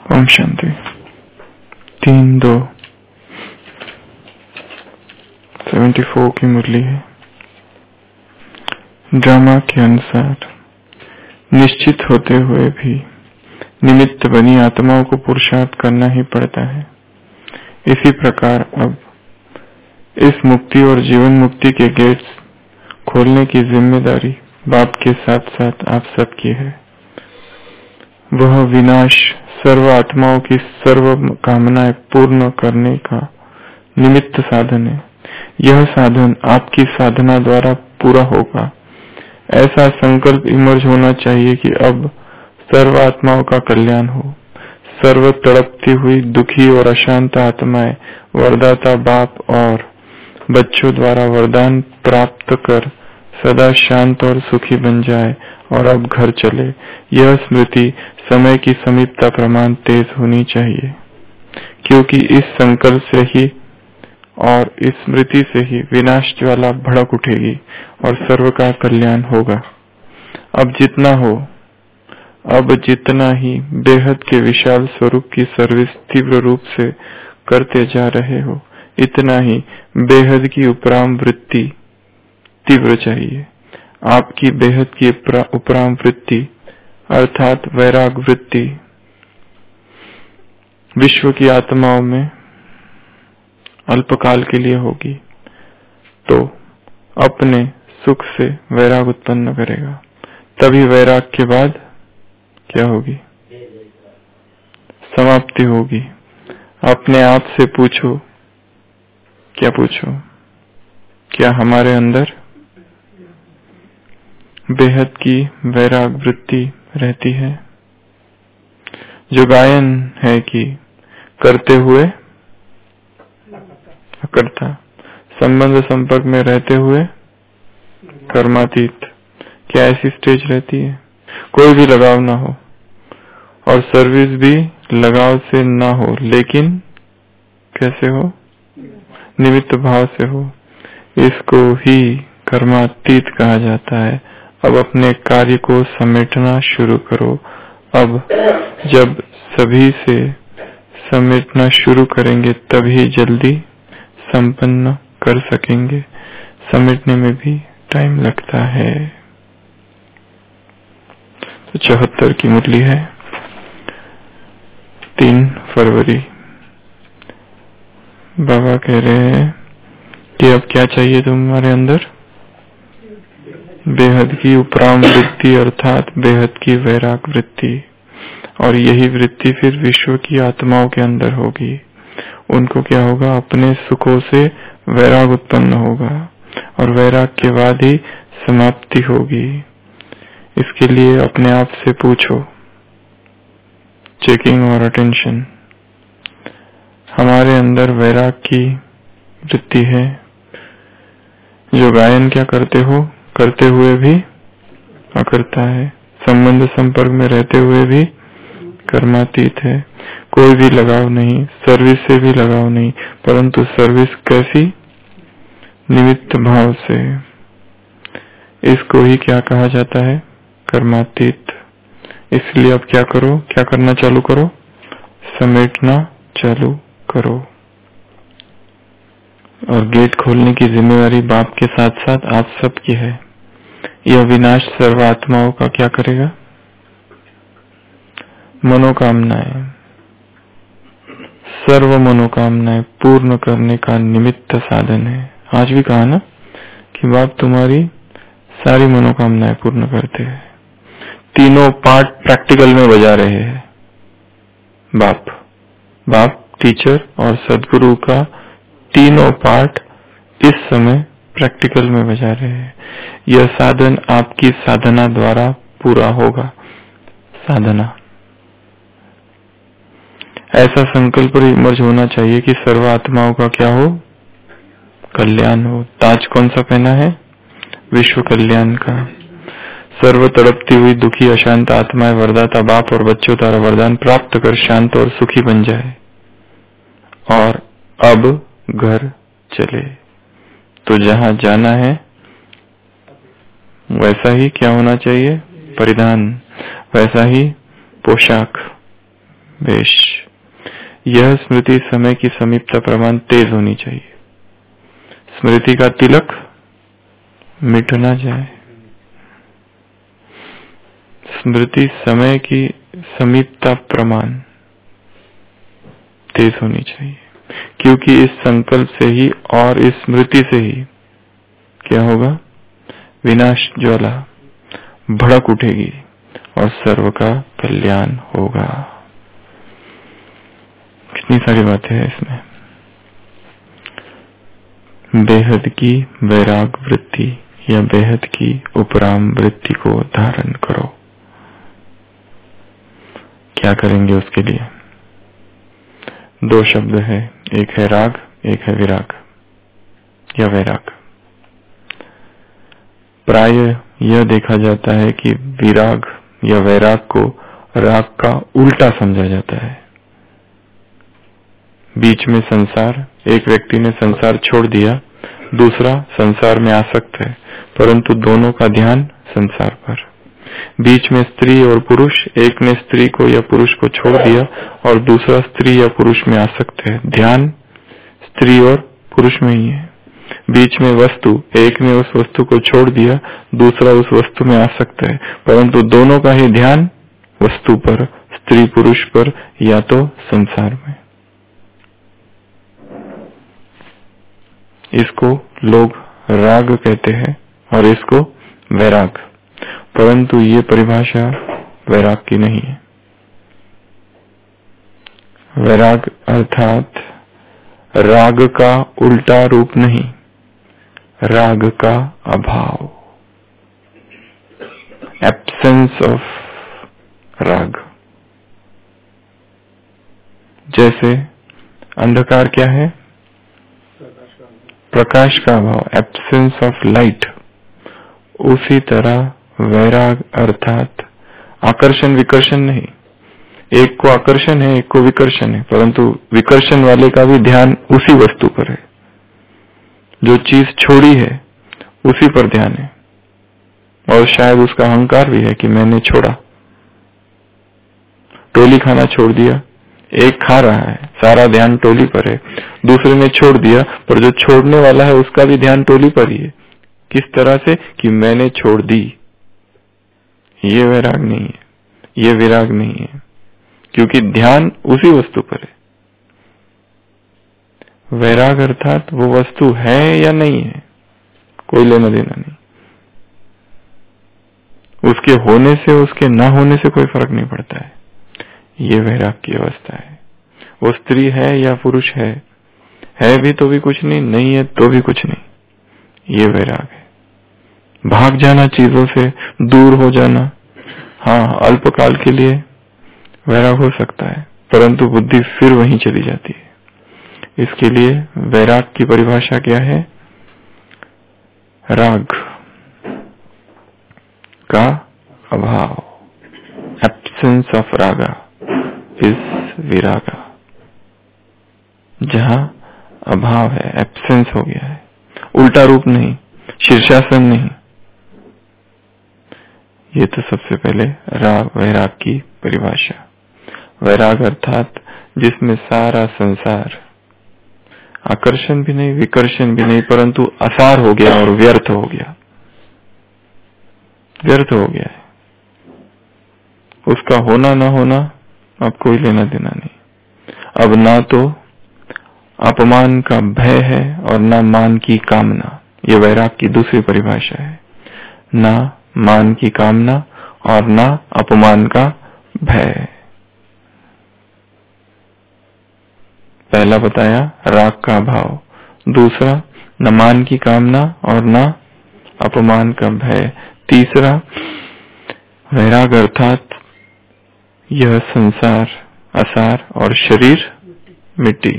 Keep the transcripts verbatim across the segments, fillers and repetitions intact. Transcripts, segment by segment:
ओम शांति। तीन दो seventy four की मुरली है। ड्रामा के अनुसार निश्चित होते हुए भी निमित्त बनी आत्माओं को पुरुषार्थ करना ही पड़ता है। इसी प्रकार अब इस मुक्ति और जीवन मुक्ति के गेट्स खोलने की जिम्मेदारी बाप के साथ साथ आप सबकी है। वह विनाश सर्व आत्माओं की सर्व कामनाएं पूर्ण करने का निमित्त साधन है। यह साधन आपकी साधना द्वारा पूरा होगा। ऐसा संकल्प इमर्ज होना चाहिए कि अब सर्व आत्माओं का कल्याण हो। सर्व तड़पती हुई दुखी और अशांत आत्माएं वरदाता बाप और बच्चों द्वारा वरदान प्राप्त कर सदा शांत और सुखी बन जाए और अब घर चले। यह स्मृति समय की समीपता प्रमाण तेज होनी चाहिए, क्योंकि इस संकल्प से ही और इस स्मृति से ही विनाश ज्वाला भड़क उठेगी और सर्व का कल्याण होगा। अब जितना हो अब जितना ही बेहद के विशाल स्वरूप की सर्विस तीव्र रूप से करते जा रहे हो, इतना ही बेहद की उपराम वृत्ति तीव्र चाहिए। आपकी बेहद की उपराम वृत्ति अर्थात वैराग वृत्ति विश्व की आत्माओं में अल्पकाल के लिए होगी, तो अपने सुख से वैराग उत्पन्न करेगा। तभी वैराग के बाद क्या होगी? समाप्ति होगी। अपने आप से पूछो, क्या पूछो? क्या हमारे अंदर बेहद की वैराग वृत्ति रहती है? जो गायन है कि करते हुए अकर्ता, संबंध संपर्क में रहते हुए कर्मातीत, क्या ऐसी स्टेज रहती है? कोई भी लगाव ना हो और सर्विस भी लगाव से ना हो, लेकिन कैसे हो? निमित्त भाव से हो। इसको ही कर्मातीत कहा जाता है। अब अपने कार्य को समेटना शुरू करो। अब जब सभी से समेटना शुरू करेंगे तभी जल्दी संपन्न कर सकेंगे। समेटने में भी टाइम लगता है। तो चौहत्तर की मुरली है, तीन फरवरी। बाबा कह रहे हैं कि अब क्या चाहिए तुम्हारे अंदर? बेहद की उपराम वृत्ति अर्थात बेहद की वैराग वृत्ति। और यही वृत्ति फिर विश्व की आत्माओं के अंदर होगी। उनको क्या होगा? अपने सुखों से वैराग उत्पन्न होगा और वैराग के बाद ही समाप्ति होगी। इसके लिए अपने आप से पूछो, चेकिंग और अटेंशन, हमारे अंदर वैराग की वृत्ति है। जो गायन क्या करते हो, करते हुए भी अकर्ता है, संबंध संपर्क में रहते हुए भी कर्मातीत है। कोई भी लगाव नहीं, सर्विस से भी लगाव नहीं, परंतु सर्विस कैसी? निमित्त भाव से। इसको ही क्या कहा जाता है? कर्मातीत। इसलिए अब क्या करो? क्या करना चालू करो? समेटना चालू करो। और गेट खोलने की जिम्मेदारी बाप के साथ साथ आप सबकी है। यह विनाश सर्व आत्माओं का क्या करेगा? मनोकामनाएं, सर्व मनोकामनाएं पूर्ण करने का निमित्त साधन है। आज भी कहा ना कि बाप तुम्हारी सारी मनोकामनाएं पूर्ण करते हैं। तीनों पार्ट प्रैक्टिकल में बजा रहे हैं बाप। बाप, टीचर और सदगुरु का तीनों पार्ट इस समय प्रैक्टिकल में बजा रहे हैं। यह साधन आपकी साधना द्वारा पूरा होगा। साधना ऐसा संकल्प पर इमर्ज होना चाहिए कि सर्व आत्माओं का क्या हो? कल्याण हो। ताज कौन सा पहना है? विश्व कल्याण का। सर्व तड़पती हुई दुखी अशांत आत्माएं वरदाता बाप और बच्चों द्वारा वरदान प्राप्त कर शांत और सुखी बन जाए और अब घर चले। तो जहाँ जाना है वैसा ही क्या होना चाहिए? परिधान, वैसा ही पोशाक, वेश। यह स्मृति समय की समीपता प्रमाण तेज होनी चाहिए। स्मृति का तिलक मिट ना जाए। स्मृति समय की समीपता प्रमाण तेज होनी चाहिए, क्योंकि इस संकल्प से ही और इस स्मृति से ही क्या होगा? विनाश ज्वाला भड़क उठेगी और सर्व का कल्याण होगा। कितनी सारी बातें हैं इसमें। बेहद की वैराग वृत्ति या बेहद की उपराम वृत्ति को धारण करो। क्या करेंगे उसके लिए? दो शब्द है, एक है राग, एक है विराग या वैराग। प्राय यह देखा जाता है कि विराग या वैराग को राग का उल्टा समझा जाता है। बीच में संसार, एक व्यक्ति ने संसार छोड़ दिया, दूसरा संसार में आसक्त है, परंतु दोनों का ध्यान संसार पर। बीच में स्त्री और पुरुष, एक ने स्त्री को या पुरुष को छोड़ दिया और दूसरा स्त्री या पुरुष में आसक्त है, ध्यान स्त्री और पुरुष में ही है। बीच में वस्तु, एक ने उस वस्तु को छोड़ दिया, दूसरा उस वस्तु में आसक्त है, परंतु दोनों का ही ध्यान वस्तु पर, स्त्री पुरुष पर या तो संसार में। इसको लोग राग कहते हैं और इसको वैराग, परंतु ये परिभाषा वैराग की नहीं है। वैराग अर्थात राग का उल्टा रूप नहीं, राग का अभाव, एब्सेंस ऑफ राग। जैसे अंधकार क्या है? प्रकाश का अभाव, एब्सेंस ऑफ लाइट। उसी तरह वैराग अर्थात आकर्षण विकर्षण नहीं। एक को आकर्षण है, एक को विकर्षण है, परंतु विकर्षण वाले का भी ध्यान उसी वस्तु पर है। जो चीज छोड़ी है उसी पर ध्यान है, और शायद उसका अहंकार भी है कि मैंने छोड़ा। टोली खाना छोड़ दिया, एक खा रहा है, सारा ध्यान टोली पर है। दूसरे ने छोड़ दिया, पर जो छोड़ने वाला है उसका भी ध्यान टोली पर ही है। किस तरह से? कि मैंने छोड़ दी। ये वैराग नहीं है, ये विराग नहीं है, क्योंकि ध्यान उसी वस्तु पर है। वैराग अर्थात वो वस्तु है या नहीं है, कोई लेना देना नहीं। उसके होने से उसके ना होने से कोई फर्क नहीं पड़ता है। ये वैराग की अवस्था है। वो स्त्री है या पुरुष है, है भी तो भी कुछ नहीं, नहीं है तो भी कुछ नहीं। ये वैराग है। भाग जाना चीजों से, दूर हो जाना, हाँ अल्पकाल के लिए वैराग हो सकता है, परंतु बुद्धि फिर वहीं चली जाती है। इसके लिए वैराग की परिभाषा क्या है? राग का अभाव, absence of raga is viraga. जहां अभाव है, एब्सेंस हो गया है, उल्टा रूप नहीं, शीर्षासन नहीं। ये तो सबसे पहले राग वैराग की परिभाषा। वैराग अर्थात जिसमें सारा संसार आकर्षण भी नहीं, विकर्षण भी नहीं, परंतु असार हो गया और व्यर्थ हो गया, व्यर्थ हो गया है। उसका होना ना होना अब कोई लेना देना नहीं। अब ना तो अपमान का भय है और ना मान की कामना। ये वैराग की दूसरी परिभाषा है। ना मान की कामना और ना अपमान का भय। पहला बताया राग का भाव, दूसरा न मान की कामना और न अपमान का भय, तीसरा वैराग अर्थात यह संसार, असार और शरीर मिट्टी,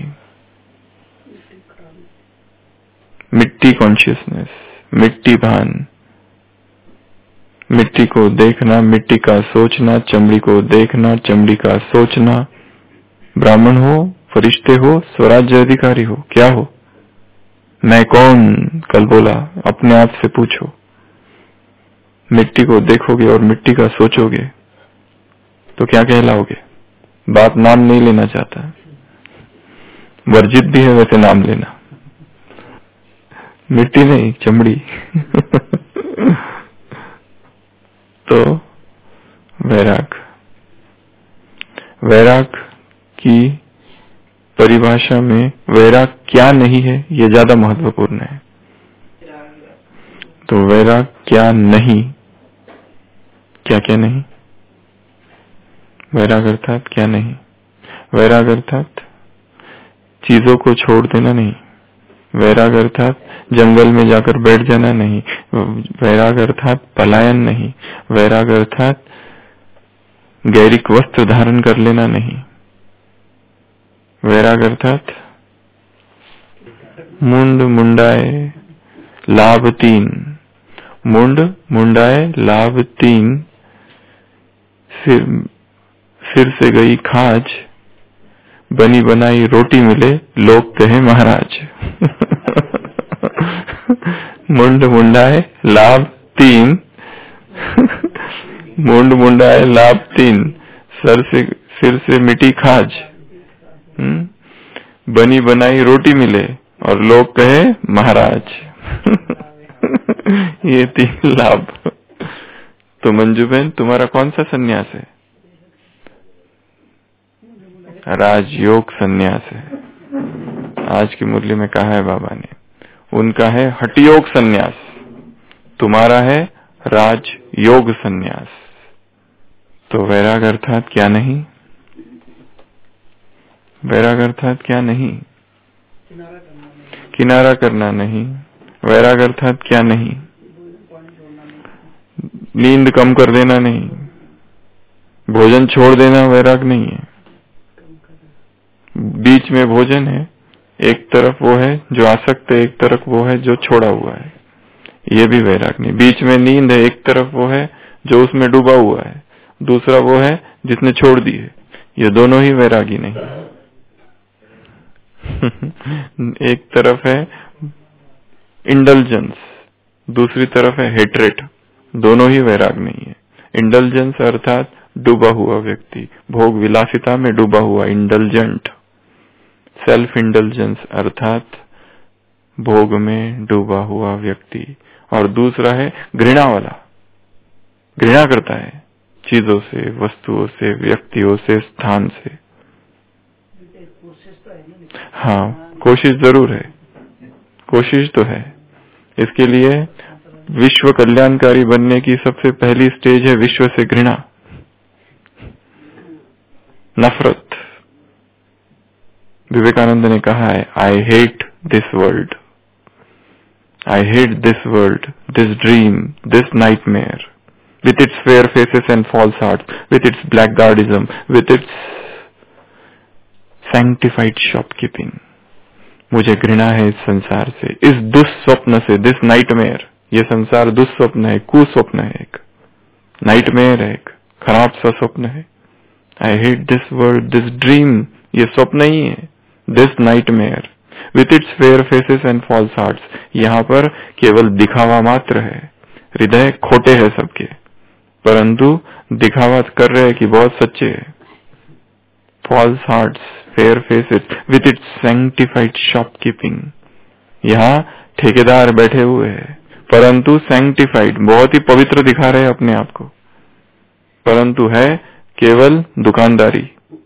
मिट्टी कॉन्शियसनेस, मिट्टी भान, मिट्टी को देखना, मिट्टी का सोचना, चमड़ी को देखना, चमड़ी का सोचना। ब्राह्मण हो, फरिश्ते हो, स्वराज्य अधिकारी हो, क्या हो? मैं कौन? कल बोला, अपने आप से पूछो। मिट्टी को देखोगे और मिट्टी का सोचोगे तो क्या कहलाओगे? बाप नाम नहीं लेना चाहता, वर्जित भी है वैसे नाम लेना, मिट्टी नहीं चमड़ी। तो वैराग, वैराग की परिभाषा में वैराग क्या नहीं है ये ज्यादा महत्वपूर्ण है। तो वैराग क्या नहीं, क्या क्या नहीं, वैराग अर्थात क्या नहीं, वैराग अर्थात चीजों को छोड़ देना नहीं, वैराग अर्थात जंगल में जाकर बैठ जाना नहीं, वैराग अर्थात पलायन नहीं, वैराग अर्थात गैरिक वस्त्र धारण कर लेना नहीं, वैराग अर्थात मुंड मुंडाए लाभ तीन, मुंड मुंडाए लाभ तीन, सिर सिर से गई खाज, बनी बनाई रोटी मिले लोग कहे महाराज। मुंड मुंडाए लाभ तीन, मुंड मुंडाए लाभ तीन, सर से सिर से मिटी खाज, बनी बनाई रोटी मिले और लोग कहे महाराज। ये तीन लाभ। तो मंजू बहन तुम्हारा कौन सा सन्यास है? राजयोग सन्यास है। आज की मुरली में कहा है बाबा ने, उनका है हठयोग सन्यास, तुम्हारा है राजयोग सन्यास। तो वैराग अर्थात क्या नहीं, वैराग अर्थात क्या नहीं, किनारा करना नहीं। वैराग अर्थात क्या नहीं, नींद कम कर देना नहीं, भोजन छोड़ देना वैराग नहीं है। बीच में भोजन है, एक तरफ वो है जो आसक्त है, एक तरफ वो है जो छोड़ा हुआ है, ये भी वैराग नहीं। बीच में नींद है, एक तरफ वो है जो उसमें डूबा हुआ है, दूसरा वो है जिसने छोड़ दी है, ये दोनों ही वैरागी नहीं। एक तरफ है इंडल्जेंस, दूसरी तरफ है हेट्रेट, दोनों ही वैराग नहीं है। इंडल्जेंस अर्थात डूबा हुआ व्यक्ति, भोग विलासिता में डूबा हुआ, इंडल्जेंट। सेल्फ इंडल्जेंस अर्थात भोग में डूबा हुआ व्यक्ति। और दूसरा है घृणा वाला, घृणा करता है चीजों से, वस्तुओं से, व्यक्तियों से, स्थान से। हाँ, कोशिश जरूर है, कोशिश तो है। इसके लिए विश्व कल्याणकारी बनने की सबसे पहली स्टेज है विश्व से घृणा, नफरत। विवेकानंद ने कहा है, I hate this world, I hate this world, this dream, this nightmare, with its fair faces and false hearts, with its blackguardism, with its sanctified shopkeeping. मुझे घृणा है इस संसार से, इस दुस्वप्न से, दिस नाइटमेयर। ये संसार दुस्वप्न है, कुस्वप्न है, एक नाइटमेयर है, एक खराब सा स्वप्न है। I hate this world, this dream, ये स्वप्न ही है, this nightmare, with its fair faces and false hearts. यहाँ पर केवल दिखावा मात्र है, हृदय खोटे हैं सबके, परंतु दिखावा कर रहे हैं कि बहुत सच्चे हैं। False hearts, fair faces, with its sanctified shopkeeping. यहाँ ठेकेदार बैठे हुए हैं, परंतु सैंक्टिफाइड, बहुत ही पवित्र दिखा रहे हैं अपने आप को, परंतु है केवल दुकानदारी।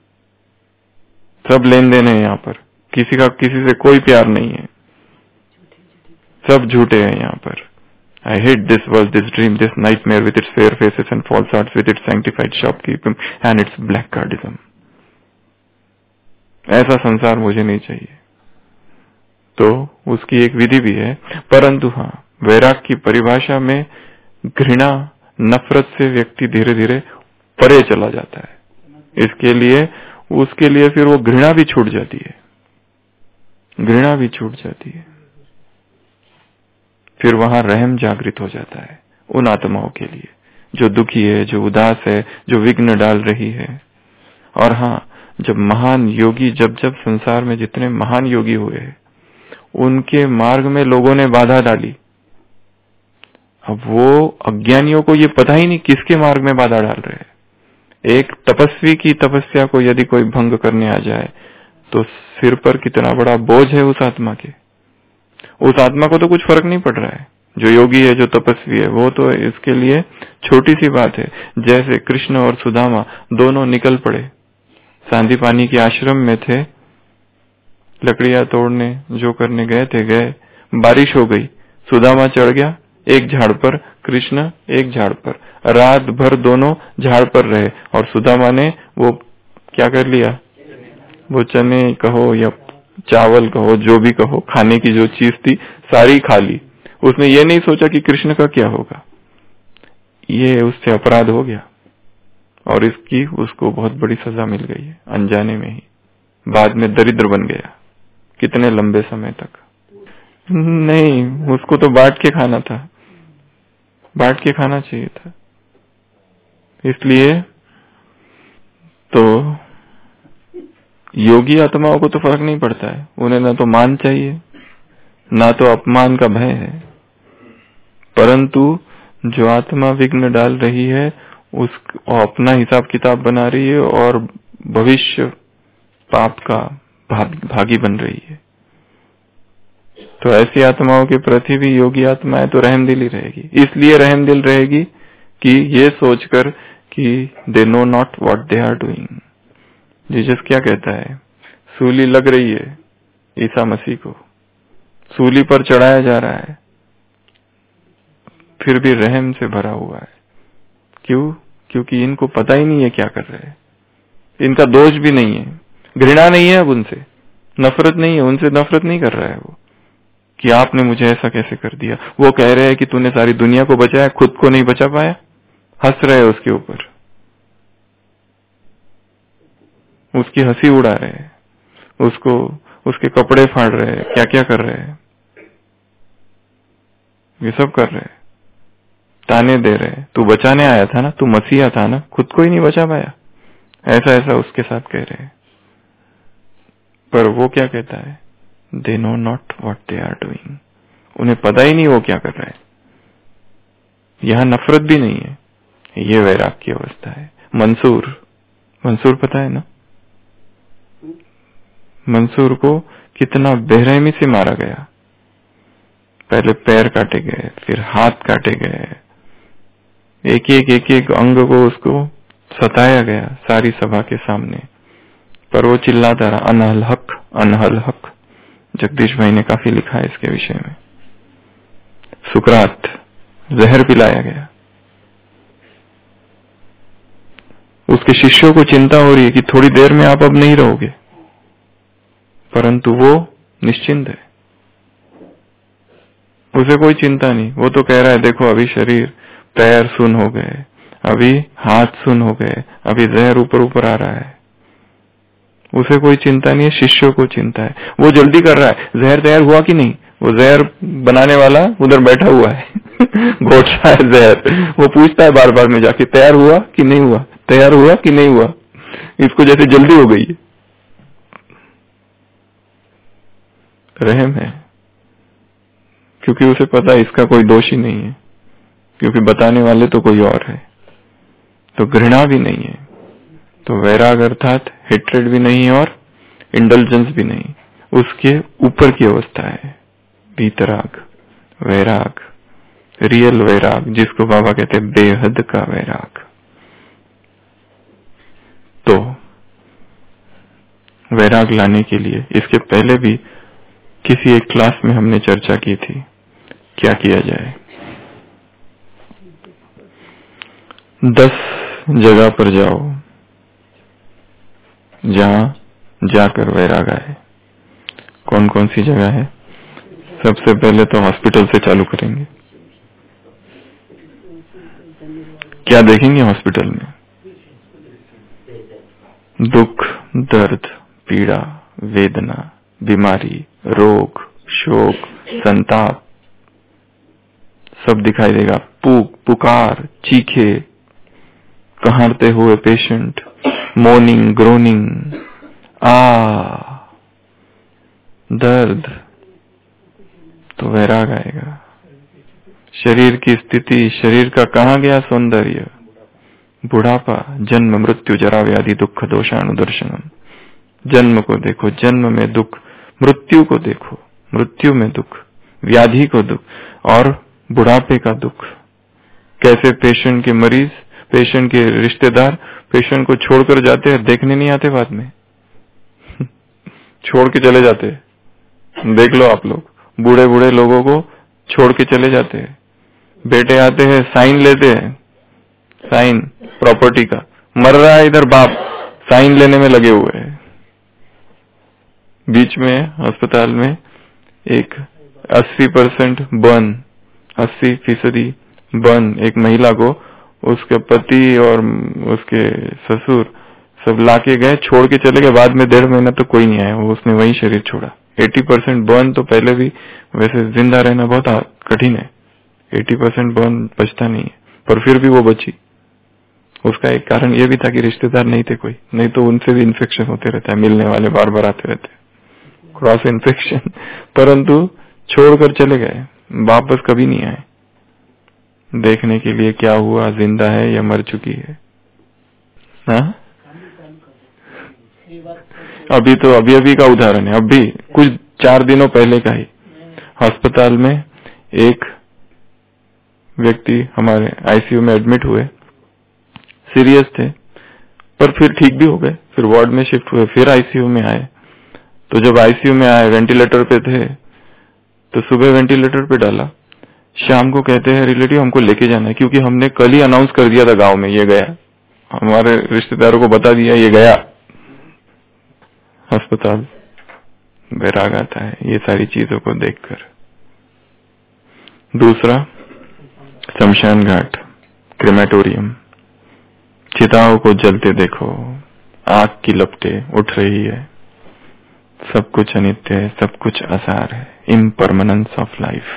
सब लेन देन है यहाँ पर, किसी का किसी से कोई प्यार नहीं है, सब झूठे हैं यहाँ पर। I hate this world, this dream, this nightmare with its fair faces and false hearts, with its sanctified shopkeeping and its blackguardism. ऐसा संसार मुझे नहीं चाहिए। तो उसकी एक विधि भी है, परंतु हाँ, वैराग की परिभाषा में घृणा, नफरत से व्यक्ति धीरे धीरे परे चला जाता है। इसके लिए उसके लिए फिर वो घृणा भी छूट जाती है, घृणा भी छूट जाती है। फिर वहां रहम जागृत हो जाता है उन आत्माओं के लिए जो दुखी है, जो उदास है, जो विघ्न डाल रही है। और हाँ, जब महान योगी, जब जब संसार में जितने महान योगी हुए, उनके मार्ग में लोगों ने बाधा डाली, अब वो अज्ञानियों को ये पता ही नहीं किसके मार्ग में बाधा डाल रहे हैं। एक तपस्वी की तपस्या को यदि कोई भंग करने आ जाए तो सिर पर कितना बड़ा बोझ है उस आत्मा के। उस आत्मा को तो कुछ फर्क नहीं पड़ रहा है, जो योगी है, जो तपस्वी है, वो तो इसके लिए छोटी सी बात है। जैसे कृष्ण और सुदामा दोनों निकल पड़े, सांदीपानी के आश्रम में थे, लकड़ियां तोड़ने जो करने गए थे गए, बारिश हो गई, सुदामा चढ़ गया एक झाड़ पर, कृष्ण एक झाड़ पर, रात भर दोनों झाड़ पर रहे और सुदामा ने वो क्या कर लिया, वो चने कहो या चावल कहो, जो भी कहो, खाने की जो चीज थी सारी खा ली। उसने ये नहीं सोचा कि कृष्ण का क्या होगा। ये उससे अपराध हो गया और इसकी उसको बहुत बड़ी सजा मिल गई है अनजाने में ही। बाद में दरिद्र बन गया कितने लंबे समय तक। नहीं, उसको तो बांट के खाना था, बांट के खाना चाहिए था। इसलिए तो योगी आत्माओं को तो फर्क नहीं पड़ता है, उन्हें ना तो मान चाहिए ना तो अपमान का भय है। परंतु जो आत्मा विघ्न डाल रही है उस अपना हिसाब किताब बना रही है और भविष्य पाप का भागी बन रही है, तो ऐसी आत्माओं के प्रति भी योगी आत्माएं तो रहमदिली रहेगी। इसलिए रहमदिल रहेगी कि ये सोचकर कि they know not what they are doing. Jesus क्या कहता है, सूली लग रही है ईसा मसीह को, सूली पर चढ़ाया जा रहा है, फिर भी रहम से भरा हुआ है। क्यों? क्योंकि इनको पता ही नहीं है क्या कर रहे हैं। इनका दोष भी नहीं है, घृणा नहीं है, अब उनसे नफरत नहीं है, उनसे नफरत नहीं कर रहा है वो कि आपने मुझे ऐसा कैसे कर दिया। वो कह रहे हैं कि तूने सारी दुनिया को बचाया, खुद को नहीं बचा पाया। हंस रहे उसके ऊपर, उसकी हंसी उड़ा रहे हैं, उसको उसके कपड़े फाड़ रहे हैं, क्या क्या कर रहे हैं, ये सब कर रहे हैं, ताने दे रहे हैं। तू बचाने आया था ना, तू मसीहा था ना, खुद को ही नहीं बचा पाया, ऐसा ऐसा उसके साथ कह रहे हैं। पर वो क्या कहता है, they know not what they are doing. उन्हें पता ही नहीं वो क्या कर रहे हैं। यहां नफरत भी नहीं है, ये वैराग की अवस्था है। मंसूर मंसूर पता है ना, मंसूर को कितना बेरहमी से मारा गया। पहले पैर काटे गए, फिर हाथ काटे गए, एक एक एक एक अंग को उसको सताया गया सारी सभा के सामने। पर वो चिल्लाता रहा, अनहल हक अनहल हक। जगदीश भाई ने काफी लिखा है इसके विषय में। सुकरात, जहर पिलाया गया। उसके शिष्यों को चिंता हो रही है कि थोड़ी देर में आप अब नहीं रहोगे, परंतु वो निश्चिंत है, उसे कोई चिंता नहीं। वो तो कह रहा है, देखो अभी शरीर, पैर सुन हो गए, अभी हाथ सुन हो गए, अभी जहर ऊपर ऊपर आ रहा है। उसे कोई चिंता नहीं है, शिष्यों को चिंता है। वो जल्दी कर रहा है, जहर तैयार हुआ कि नहीं। वो जहर बनाने वाला उधर बैठा हुआ है घोट रहा है जहर। वो पूछता है बार बार में जाके, तैयार हुआ कि नहीं हुआ, तैयार हुआ कि नहीं हुआ। इसको जैसे जल्दी हो गई है। रहम है, क्योंकि उसे पता है इसका कोई दोष ही नहीं है, क्योंकि बताने वाले तो कोई और है। तो घृणा भी नहीं है, तो वैराग अर्थात हेट्रेड भी नहीं और इंडल्जेंस भी नहीं, उसके ऊपर की अवस्था है वीतराग, वैराग, रियल वैराग, जिसको बाबा कहते हैं बेहद का वैराग। तो वैराग लाने के लिए इसके पहले भी किसी एक क्लास में हमने चर्चा की थी, क्या किया जाए। दस जगह पर जाओ जहां जाकर वैराग आए। कौन कौन सी जगह है? सबसे पहले तो हॉस्पिटल से चालू करेंगे। क्या देखेंगे हॉस्पिटल में? दुख, दर्द, पीड़ा, वेदना, बीमारी, रोग, शोक, संताप सब दिखाई देगा। पुक, पुकार, चीखे, कहारते हुए पेशेंट, मोर्निंग, ग्रोनिंग, आ दर्द, तो वैराग आएगा। शरीर की स्थिति, शरीर का कहाँ गया सौंदर्य, बुढ़ापा, जन्म मृत्यु जरा व्याधि दुख दोषानुदर्शनम। जन्म को देखो, जन्म में दुख, मृत्यु को देखो, मृत्यु में दुख, व्याधि को दुख, और बुढ़ापे का दुख। कैसे पेशेंट के मरीज, पेशेंट के रिश्तेदार पेशेंट को छोड़कर जाते हैं, देखने नहीं आते बाद में छोड़ के चले जाते हैं। देख लो आप लोग, बूढ़े बूढ़े लोगों को छोड़ के चले जाते हैं। बेटे आते हैं, साइन लेते हैं, साइन प्रॉपर्टी का। मर रहा है इधर बाप, साइन लेने में लगे हुए हैं। बीच में अस्पताल में एक अस्सी परसेंट बर्न, अस्सी फीसदी बर्न, एक महिला को उसके पति और उसके ससुर सब लाके गए, छोड़ के चले गए। बाद में डेढ़ महीना तो कोई नहीं आया, वो उसने वही शरीर छोड़ा। अस्सी परसेंट बर्न तो पहले भी, वैसे जिंदा रहना बहुत कठिन है, अस्सी परसेंट बर्न बचता नहीं है, पर फिर भी वो बची। उसका एक कारण ये भी था कि रिश्तेदार नहीं थे कोई, नहीं तो उनसे भी इन्फेक्शन होते रहता है, मिलने वाले बार बार आते रहते हैं, क्रॉस इन्फेक्शन। परंतु छोड़कर चले गए, वापस कभी नहीं आए देखने के लिए क्या हुआ, जिंदा है या मर चुकी है। हाँ? अभी तो अभी अभी का उदाहरण है, अभी कुछ चार दिनों पहले का ही। अस्पताल में एक व्यक्ति हमारे आईसीयू में एडमिट हुए, सीरियस थे, पर फिर ठीक भी हो गए, फिर वार्ड में शिफ्ट हुए, फिर आईसीयू में आए। तो जब आईसीयू में आए, वेंटिलेटर पे थे, तो सुबह वेंटिलेटर पे डाला, शाम को कहते हैं रिलेटिव हमको लेके जाना है, क्योंकि हमने कल ही अनाउंस कर दिया था गांव में, ये गया, हमारे रिश्तेदारों को बता दिया ये गया। अस्पताल बैराग आता है ये सारी चीजों को देखकर। दूसरा, शमशान घाट, क्रेमेटोरियम, चिताओं को जलते देखो, आग की लपटें उठ रही है, सब कुछ अनित्य है, सब कुछ आसार है, इम्परमानेंस ऑफ लाइफ।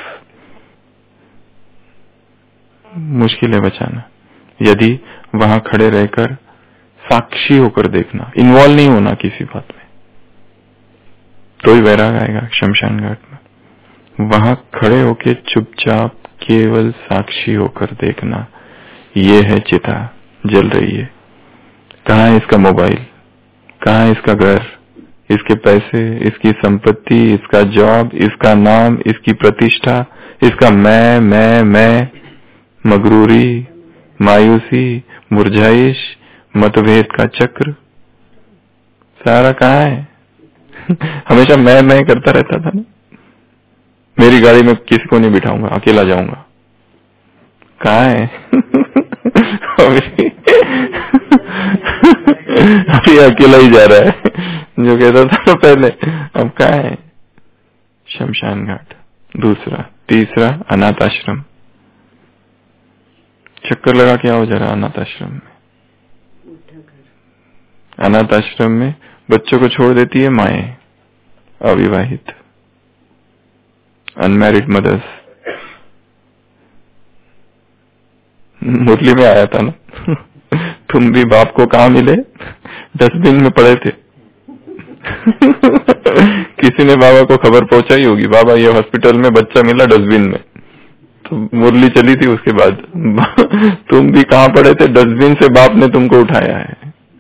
मुश्किल है बचाना, यदि वहां खड़े रहकर साक्षी होकर देखना, इन्वॉल्व नहीं होना किसी बात में, तो ही वैराग आएगा। शमशान घाट में वहां खड़े होके चुपचाप केवल साक्षी होकर देखना, ये है चिता जल रही है। कहाँ है इसका मोबाइल, कहाँ है इसका घर, इसके पैसे, इसकी संपत्ति, इसका जॉब, इसका नाम, इसकी प्रतिष्ठा, इसका मैं मैं मैं, मगरूरी, मायूसी, मुरझाइश, मतभेद का चक्र, सारा कहाँ है? हमेशा मैं मैं करता रहता था ना, मेरी गाड़ी में किसी को नहीं बिठाऊंगा, अकेला जाऊंगा। कहाँ है? अभी, अभी अकेला ही जा रहा है, जो कहता था ना पहले, अब कहाँ है? शमशान घाट। दूसरा। तीसरा, अनाथ आश्रम। चक्कर लगा क्या हो जा रहा अनाथ आश्रम में? अनाथ आश्रम में बच्चों को छोड़ देती है माएं, अविवाहित, अनमैरिड मदर्स। मुरली में आया था ना, तुम भी बाप को कहाँ मिले? डस्टबिन में पड़े थे। किसी ने बाबा को खबर पहुंचाई होगी, बाबा ये हॉस्पिटल में बच्चा मिला डस्टबिन में, तो मुरली चली थी उसके बाद। तुम भी कहाँ पड़े थे? डस्टबिन से बाप ने तुमको उठाया है।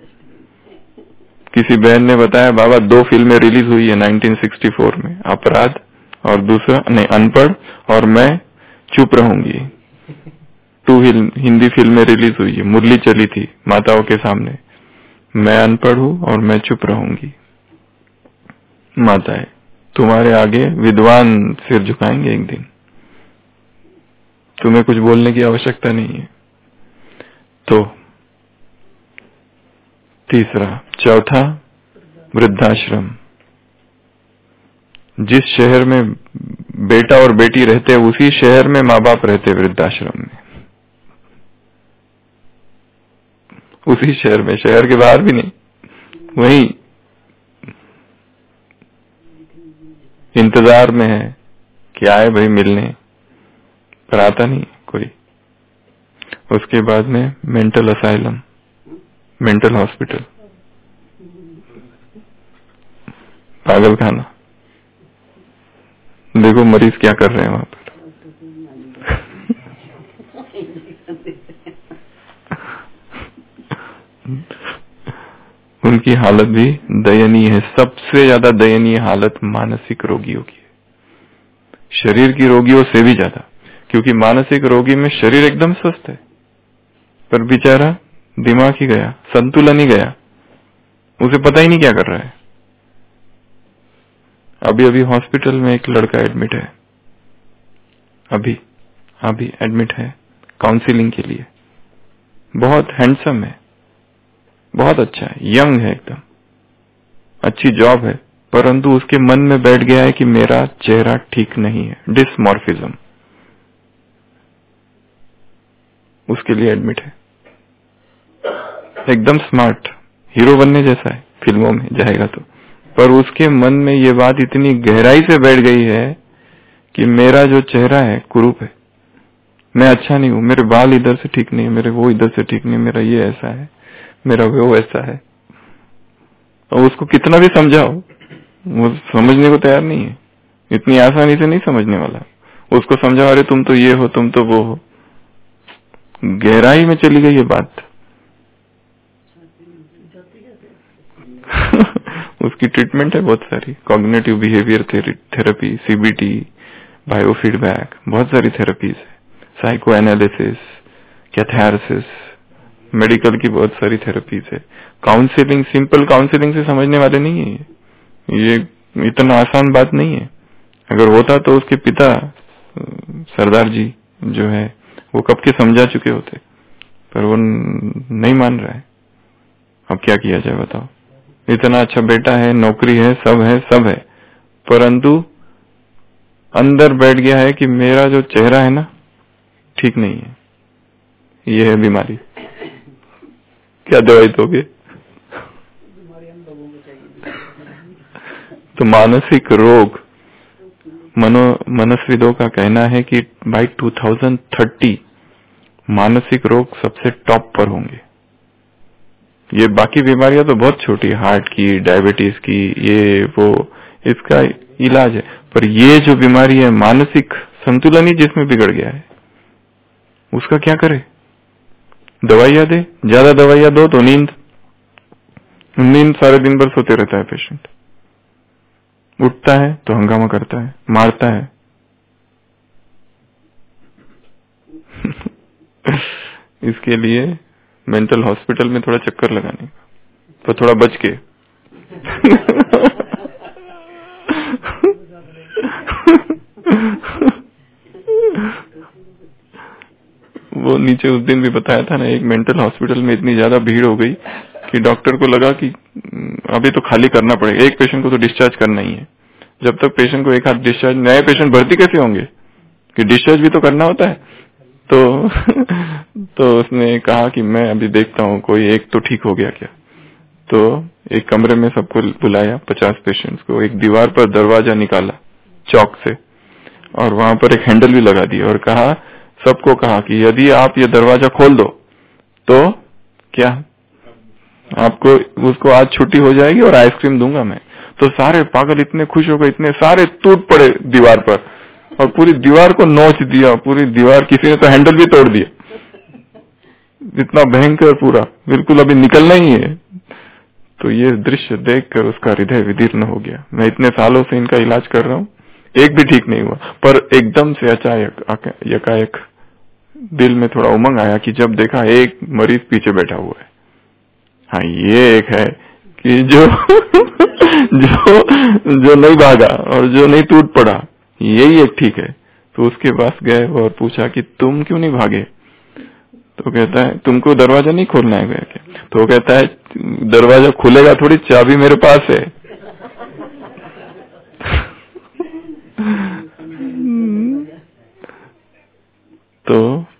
किसी बहन ने बताया बाबा दो फिल्में रिलीज हुई है नाइनटीन सिक्सटी फोर में, अपराध और दूसरा नहीं अनपढ़ और मैं चुप रहूंगी। टू हिंदी फिल्में रिलीज हुई है, मुरली चली थी माताओं के सामने, मैं अनपढ़ हूँ और मैं चुप रहूंगी। माताएं तुम्हारे आगे विद्वान सिर झुकाएंगे एक दिन, तुम्हें कुछ बोलने की आवश्यकता नहीं है। तो तीसरा। चौथा, वृद्धाश्रम। जिस शहर में बेटा और बेटी रहते हैं उसी शहर में माँ बाप रहते वृद्धाश्रम में, उसी शहर में, शहर के बाहर भी नहीं, वहीं इंतजार में है कि आए भाई मिलने, पर आता नहीं कोई। उसके बाद में मेंटल असाइलम, मेंटल हॉस्पिटल, पागल खाना। देखो मरीज क्या कर रहे हैं वहां पर। उनकी हालत भी दयनीय है। सबसे ज्यादा दयनीय हालत मानसिक रोगियों की है, शरीर की रोगियों से भी ज्यादा, क्योंकि मानसिक रोगी में शरीर एकदम स्वस्थ है पर बेचारा दिमाग ही गया, संतुलन ही गया, उसे पता ही नहीं क्या कर रहा है। अभी अभी हॉस्पिटल में एक लड़का एडमिट है, अभी अभी एडमिट है काउंसलिंग के लिए। बहुत हैंडसम है, बहुत अच्छा है, यंग है एकदम, अच्छी जॉब है, परंतु उसके मन में बैठ गया है कि मेरा चेहरा ठीक नहीं है, डिसमॉर्फिज्म, उसके लिए एडमिट है। एकदम स्मार्ट, हीरो बनने जैसा है, फिल्मों में जाएगा तो, पर उसके मन में ये बात इतनी गहराई से बैठ गई है कि मेरा जो चेहरा है कुरूप है, मैं अच्छा नहीं हूं, मेरे बाल इधर से ठीक नहीं है, मेरे वो इधर से ठीक नहीं, मेरा ये ऐसा है, मेरा वो ऐसा है। और उसको कितना भी समझाओ वो समझने को तैयार नहीं है, इतनी आसानी से नहीं समझने वाला। उसको समझाओ अरे तुम तो ये हो, तुम तो वो हो, गहराई में चली गई ये बात। उसकी ट्रीटमेंट है बहुत सारी, cognitive behaviour therapy, CBT, biofeedback, बहुत सारी थेरेपीज है, साइको एनालिसिस, कैथारसिस, मेडिकल की बहुत सारी थेरेपीज है। काउंसलिंग, सिंपल काउंसलिंग से समझने वाले नहीं है, ये इतना आसान बात नहीं है। अगर होता तो उसके पिता सरदार जी जो है वो कब के समझा चुके होते, पर वो नहीं मान रहा है। अब क्या किया जाए बताओ, इतना अच्छा बेटा है, नौकरी है, सब है सब है, परंतु अंदर बैठ गया है कि मेरा जो चेहरा है ना ठीक नहीं है, ये है बीमारी। क्या दवाई दोगे? तो मानसिक रोग, मनो मनस्विदों का कहना है कि बाई दो हज़ार तीस मानसिक रोग सबसे टॉप पर होंगे। ये बाकी बीमारियां तो बहुत छोटी, हार्ट की, डायबिटीज की, ये वो, इसका इलाज है, पर ये जो बीमारी है मानसिक संतुलन ही जिसमें बिगड़ गया है, उसका क्या करे? दवाइयां दे, ज्यादा दवाइयां दो तो नींद नींद सारे दिन भर सोते रहता है पेशेंट, उठता है तो हंगामा करता है, मारता है। इसके लिए मेंटल हॉस्पिटल में थोड़ा चक्कर लगाने का, तो थोड़ा बच के। वो नीचे उस दिन भी बताया था ना, एक मेंटल हॉस्पिटल में इतनी ज्यादा भीड़ हो गई कि डॉक्टर को लगा कि अभी तो खाली करना पड़ेगा, एक पेशेंट को तो डिस्चार्ज करना ही है। जब तक पेशेंट को एक हाथ डिस्चार्ज, नए पेशेंट भर्ती कैसे होंगे कि डिस्चार्ज भी तो करना होता है। तो तो उसने कहा कि मैं अभी देखता हूँ कोई एक तो ठीक हो गया क्या। तो एक कमरे में सबको बुलाया, पचास पेशेंट्स को, एक दीवार पर दरवाजा निकाला चौक से और वहां पर एक हैंडल भी लगा दिया और कहा, सबको कहा कि यदि आप ये दरवाजा खोल दो तो क्या आपको, उसको आज छुट्टी हो जाएगी और आइसक्रीम दूंगा मैं। तो सारे पागल इतने खुश हो गए, इतने सारे टूट पड़े दीवार पर और पूरी दीवार को नोच दिया, पूरी दीवार, किसी ने तो हैंडल भी तोड़ दिया, इतना भयंकर पूरा, बिल्कुल अभी निकलना ही है। तो ये दृश्य देखकर उसका हृदय विदीर्ण हो गया। मैं इतने सालों से इनका इलाज कर रहा हूँ, एक भी ठीक नहीं हुआ, पर एकदम से अचानक एकाएक दिल में थोड़ा उमंग आया कि जब देखा एक मरीज पीछे बैठा हुआ है। हाँ, ये एक है कि जो जो जो नहीं भागा और जो नहीं टूट पड़ा, यही एक ठीक है। तो उसके पास गए और पूछा कि तुम क्यों नहीं भागे? तो कहता है तुमको दरवाजा नहीं खोलना है क्या? तो वो कहता है दरवाजा खुलेगा थोड़ी, चाबी मेरे पास है। तो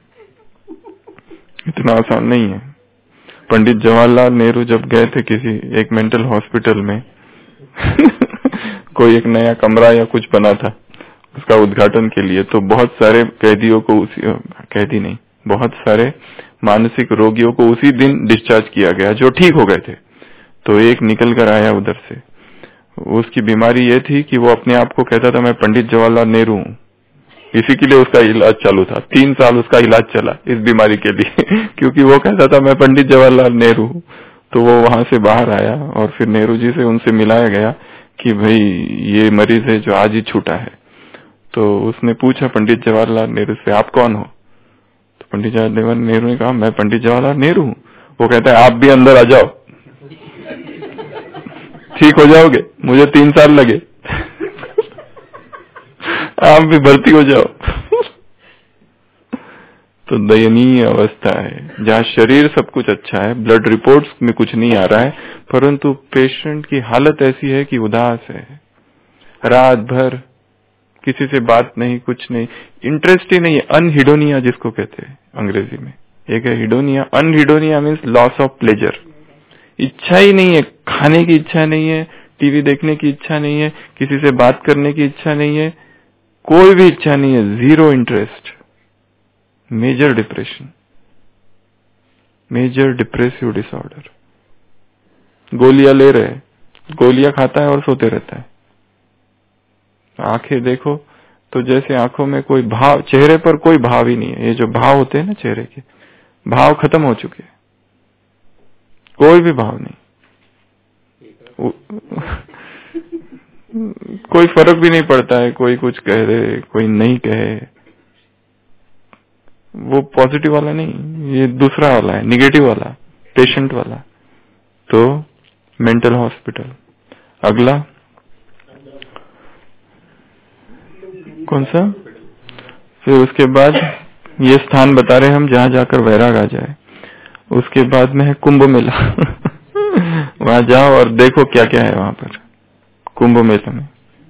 इतना आसान नहीं है। पंडित जवाहरलाल नेहरू जब गए थे किसी एक मेंटल हॉस्पिटल में कोई एक नया कमरा या कुछ बना था उसका उद्घाटन के लिए, तो बहुत सारे कैदियों को उसी, कैदी नहीं, बहुत सारे मानसिक रोगियों को उसी दिन डिस्चार्ज किया गया जो ठीक हो गए थे। तो एक निकल कर आया उधर से, उसकी बीमारी ये थी कि वो अपने आप को कहता था मैं पंडित जवाहरलाल नेहरू हूँ। इसी के लिए उसका इलाज चालू था, तीन साल उसका इलाज चला इस बीमारी के लिए क्योंकि वो कहता था मैं पंडित जवाहरलाल नेहरू हूँ। तो वो वहां से बाहर आया और फिर नेहरू जी से उनसे मिलाया गया कि भाई ये मरीज है जो आज ही छूटा है। तो उसने पूछा पंडित जवाहरलाल नेहरू से, आप कौन हो? तो पंडित जवाहरलाल नेहरू ने कहा, मैं पंडित जवाहरलाल नेहरू हूँ। वो कहता है, आप भी अंदर आ जाओ, ठीक हो जाओगे, मुझे तीन साल लगे, आप भी भर्ती हो जाओ। तो दयनीय अवस्था है जहाँ शरीर सब कुछ अच्छा है, ब्लड रिपोर्ट्स में कुछ नहीं आ रहा है, परंतु पेशेंट की हालत ऐसी है कि उदास है, रात भर किसी से बात नहीं, कुछ नहीं, इंटरेस्ट ही नहीं है। अनहिडोनिया जिसको कहते हैं अंग्रेजी में, एक है hedonia. Anhedonia means loss of pleasure, इच्छा ही नहीं है, खाने की इच्छा नहीं है, टीवी देखने की इच्छा नहीं है, किसी से बात करने की इच्छा नहीं है, कोई भी इच्छा नहीं है, zero interest. Major depression, major depressive disorder. गोलियां ले रहे, गोलियां खाता है और सोते रहता है। आंखें देखो तो जैसे आंखों में कोई भाव, चेहरे पर कोई भाव ही नहीं है। ये जो भाव होते हैं ना चेहरे के, भाव खत्म हो चुके हैं, कोई भी भाव नहीं। कोई फर्क भी नहीं पड़ता है, कोई कुछ कह दे कोई नहीं कहे, वो पॉजिटिव वाला नहीं, ये दूसरा वाला है, निगेटिव वाला, पेशेंट वाला। तो मेंटल हॉस्पिटल। अगला कौन सा? फिर उसके बाद ये स्थान बता रहे हम जहाँ जाकर वैराग आ जाए। उसके बाद में है कुंभ मेला। वहां जाओ और देखो क्या क्या है वहां पर कुंभ मेले में।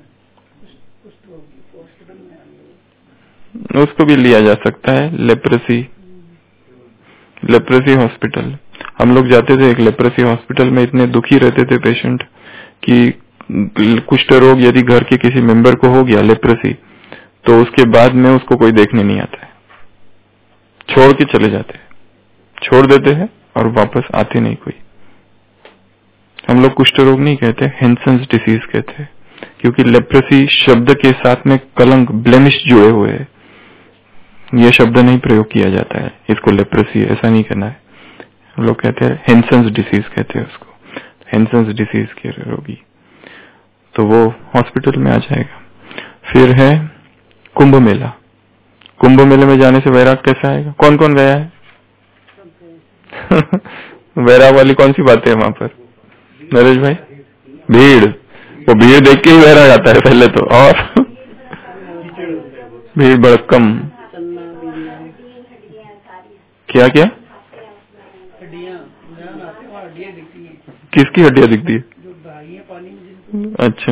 उसको भी लिया जा सकता है। Leprosy, leprosy hospital. हम लोग जाते थे एक लेप्रेसी हॉस्पिटल में, इतने दुखी रहते थे पेशेंट कि कुष्ठ रोग यदि घर के किसी मेंबर को हो गया लेप्रेसी, तो उसके बाद में उसको कोई देखने नहीं आता है, छोड़ के चले जाते हैं, छोड़ देते हैं और वापस आते नहीं कोई। हम लोग कुष्ठ रोग नहीं कहते, हेंसन्स डिसीज कहते हैं, क्योंकि लेप्रेसी शब्द के साथ में कलंक, ब्लेमिश जुड़े हुए हैं। यह शब्द नहीं प्रयोग किया जाता है, इसको लेप्रेसी ऐसा नहीं कहना है। हम लोग कहते हैं हेंसन्स डिसीज कहते हैं उसको, हेंसन्स डिसीज के रोगी। तो वो हॉस्पिटल में आ जाएगा। फिर है कुंभ मेला। कुंभ मेले में जाने से वैराग कैसा आएगा? कौन कौन गया है? वैराग वाली कौन सी बातें है वहां पर नरेश भाई? भीड़, वो भीड़ देख के ही वैराग आता है पहले तो। और भीड़ भड़कम, क्या क्या किसकी हड्डियां दिखती है? अच्छा,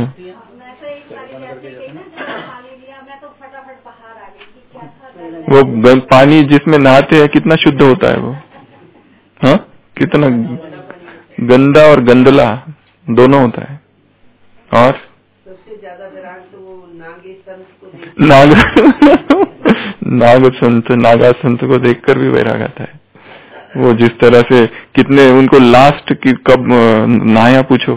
वो पानी जिसमें नहाते हैं कितना शुद्ध होता है वो? हाँ, कितना गंदा और गंदला दोनों होता है। और सबसे ज्यादा वैराग तो वो नागे संत को नाग नाग संत नागा संत को देखकर भी वैराग आता है। वो जिस तरह से कितने उनको लास्ट की कब नहाया पूछो।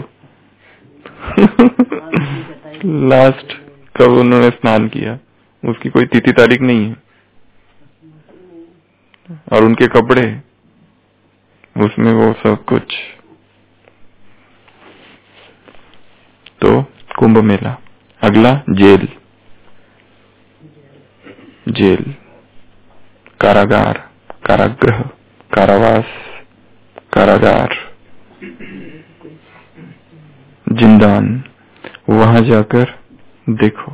लास्ट कब उन्होंने स्नान किया, उसकी कोई तिथि तारीख नहीं है। और उनके कपड़े, उसमें वो सब कुछ। तो कुंभ मेला। अगला जेल, जेल, कारागार, कारागृह, कारावास, कारागार, जिंदान। वहां जाकर देखो,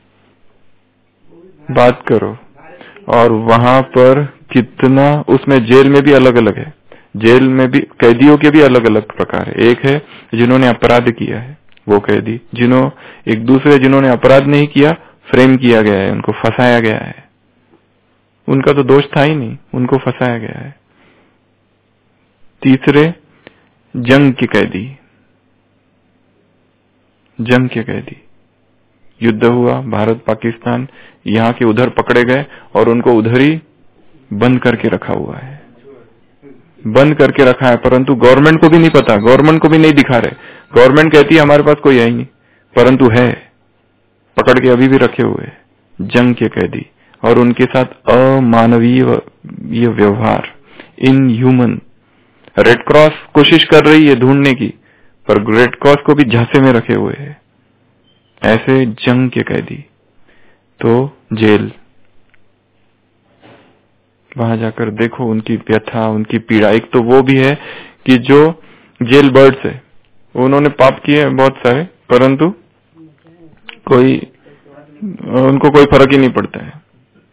बात करो, और वहां पर कितना, उसमें जेल में भी अलग अलग है। जेल में भी कैदियों के भी अलग अलग प्रकार है। एक है जिन्होंने अपराध किया है, वो कैदी, जिन्हों एक दूसरे जिन्होंने अपराध नहीं किया, फ्रेम किया गया है, उनको फंसाया गया है। उनका तो दोष था ही नहीं, उनको फंसाया गया है। तीसरे जंग के कैदी, जंग के कैदी, युद्ध हुआ भारत पाकिस्तान, यहाँ के उधर पकड़े गए और उनको उधर ही बंद करके रखा हुआ है, बंद करके रखा है। परंतु गवर्नमेंट को भी नहीं पता, गवर्नमेंट को भी नहीं दिखा रहे। गवर्नमेंट कहती है हमारे पास कोई है ही नहीं, परंतु है, पकड़ के अभी भी रखे हुए जंग के कैदी। और उनके साथ अमानवीय व्यवहार, इन ह्यूमन रेड क्रॉस कोशिश कर रही है ढूंढने की, पर रेड क्रॉस को भी झांसे में रखे हुए है। ऐसे जंग के कैदी। तो जेल, वहां जाकर देखो उनकी व्यथा, उनकी पीड़ा। एक तो वो भी है कि जो जेल बर्ड्स है, उन्होंने पाप किए हैं बहुत सारे, परंतु कोई उनको कोई फर्क ही नहीं पड़ता है।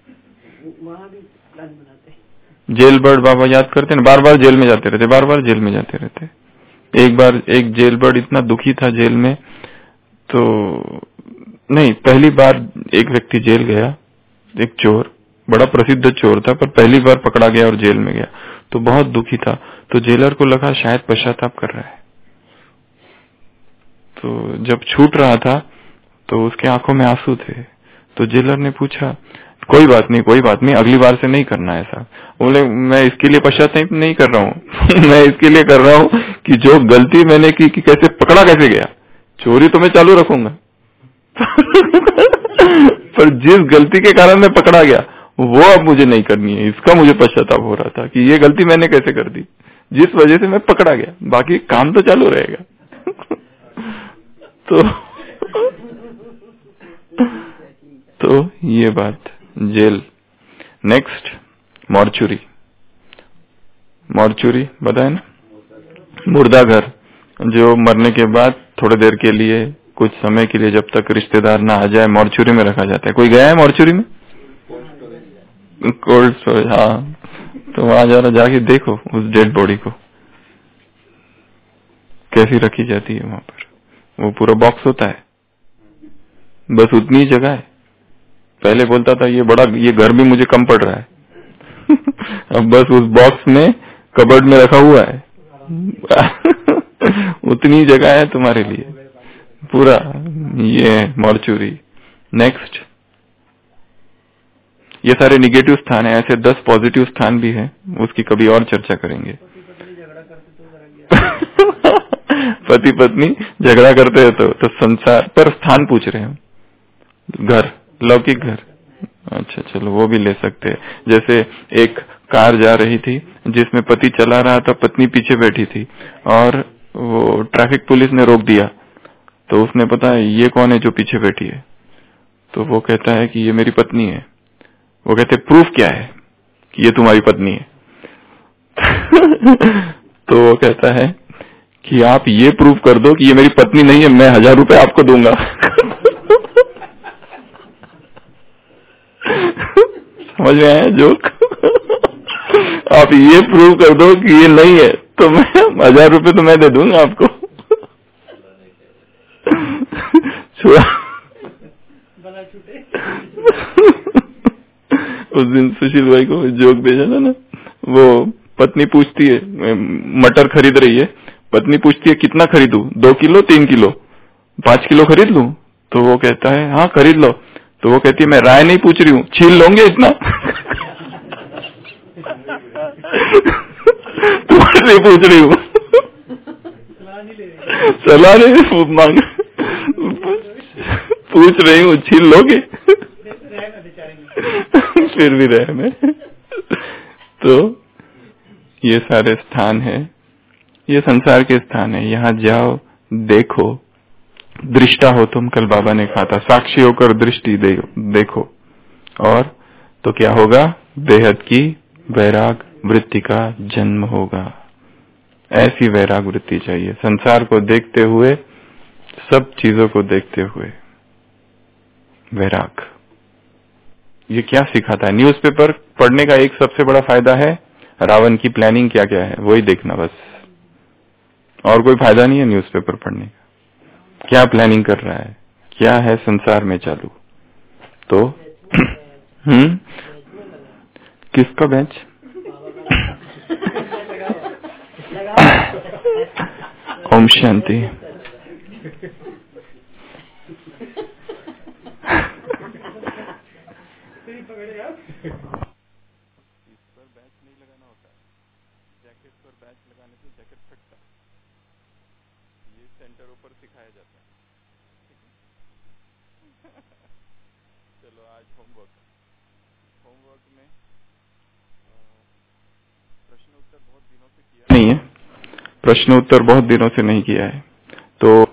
जेल बर्ड बाबा याद करते हैं, बार बार जेल में जाते रहते, बार बार जेल में जाते रहते। एक बार एक जेल बर्ड इतना दुखी था जेल में, तो नहीं, पहली बार एक व्यक्ति जेल गया, एक चोर, बड़ा प्रसिद्ध चोर था, पर पहली बार पकड़ा गया और जेल में गया, तो बहुत दुखी था। तो जेलर को लगा शायद पश्चाताप कर रहा है। तो जब छूट रहा था तो उसके आंखों में आंसू थे। तो जेलर ने पूछा, कोई बात नहीं, कोई बात नहीं, अगली बार से नहीं करना ऐसा। बोले, मैं इसके लिए पश्चाताप नहीं कर रहा हूँ मैं इसके लिए कर रहा हूँ कि जो गलती मैंने की कि कैसे पकड़ा कैसे गया, चोरी तो मैं चालू रखूंगा पर जिस गलती के कारण मैं पकड़ा गया वो अब मुझे नहीं करनी है, इसका मुझे पश्चाताप हो रहा था कि ये गलती मैंने कैसे कर दी, जिस वजह से मैं पकड़ा गया। बाकी काम तो चालू रहेगा तो तो ये बात जेल। Next mortuary. मॉर्चुरी बताए ना, मुर्दा घर, जो मरने के बाद थोड़ी देर के लिए, कुछ समय के लिए, जब तक रिश्तेदार ना आ जाए, मॉर्चुरी में रखा जाता है। कोई गया है मॉर्चुरी में? कोल्ड स्टोरेज, हाँ। तो वहां जरा जाके देखो उस डेड बॉडी को कैसी रखी जाती है वहां पर। वो पूरा बॉक्स होता है, बस उतनी ही जगह है। पहले बोलता था ये बड़ा, ये घर भी मुझे कम पड़ रहा है अब बस उस बॉक्स में कबर्ड में रखा हुआ है उतनी जगह है तुम्हारे लिए पूरा। ये मॉर्चुरी। नेक्स्ट, ये सारे निगेटिव स्थान है, ऐसे दस पॉजिटिव स्थान भी है, उसकी कभी और चर्चा करेंगे पति पत्नी झगड़ा करते हैं तो, तो संसार पर स्थान पूछ रहे हैं। घर, लौकिक घर, अच्छा चलो वो भी ले सकते हैं। जैसे एक कार जा रही थी जिसमें पति चला रहा था, पत्नी पीछे बैठी थी, और वो ट्रैफिक पुलिस ने रोक दिया। तो उसने पता है ये कौन है जो पीछे बैठी है, तो वो कहता है कि ये मेरी पत्नी है। वो कहते प्रूफ क्या है कि ये तुम्हारी पत्नी है तो वो कहता है कि आप ये प्रूफ कर दो कि ये मेरी पत्नी नहीं है, मैं हजार रुपए आपको दूंगा समझ में आया जोक? आप ये प्रूव कर दो कि ये नहीं है तो मैं हजार रुपए तो मैं दे दूंगा आपको उस दिन सुशील भाई को जोक भेजा था ना, वो पत्नी पूछती है, मटर खरीद रही है, पत्नी पूछती है कितना खरीदूं, दो किलो, तीन किलो, पांच किलो खरीद लूं? तो वो कहता है हाँ खरीद लो। तो वो कहती है मैं राय नहीं पूछ रही हूँ, छील लोगे इतना तुम्हारे लिए पूछ रही हूँ सलाह नहीं मांग पूछ रही हूँ, छील लोगे फिर भी रहे में तो ये सारे स्थान है, ये संसार के स्थान है। यहाँ जाओ, देखो, दृष्टा हो तुम, कल बाबा ने कहा था, साक्षी होकर दृष्टि दे, देखो, और तो क्या होगा? बेहद की वैराग वृत्ति का जन्म होगा। ऐसी वैराग वृत्ति चाहिए, संसार को देखते हुए, सब चीजों को देखते हुए वैराग। ये क्या सिखाता है? न्यूज़पेपर पढ़ने का एक सबसे बड़ा फायदा है, रावण की प्लानिंग क्या क्या है वही देखना, बस और कोई फायदा नहीं है न्यूज़पेपर पढ़ने का। क्या प्लानिंग कर रहा है, क्या है संसार में चालू। तो हम्म किसका बेंच? ओम शांति। चलो आज होमवर्क होमवर्क में नहीं है, प्रश्न उत्तर बहुत दिनों से नहीं किया है। तो